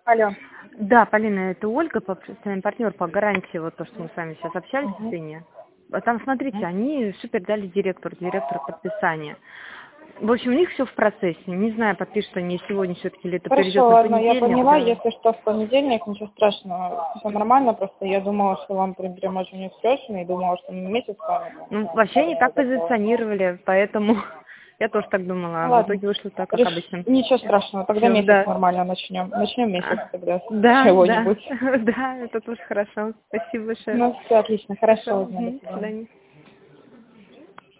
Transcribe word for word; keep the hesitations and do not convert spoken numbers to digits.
Алло. Да, Полина, это Ольга, постоянный партнер по гарантии, вот то, что мы с вами сейчас общались Угу. в цене. А там, смотрите, Угу. они все передали директору, директору подписания. В общем, у них все в процессе. Не знаю, подпишут они сегодня все-таки или это перейдет Хорошо, на ладно, я понедельник. поняла. Да. Если что, в понедельник, ничего страшного. Все нормально, просто я думала, что вам прям прям очень не срочно, и думала, что на месяц с вами. Ну, вообще они так позиционировали, поэтому я тоже так думала, а в Ладно. итоге вышло так, как Реш... обычно. Ничего страшного, тогда Все, месяц да. нормально начнем. Начнем месяц А, тогда с Да, да, чего-нибудь. да, это тоже хорошо. Спасибо большое. Ну, все отлично, хорошо, Хорошо, ладно, до мгм, до свидания. свидания.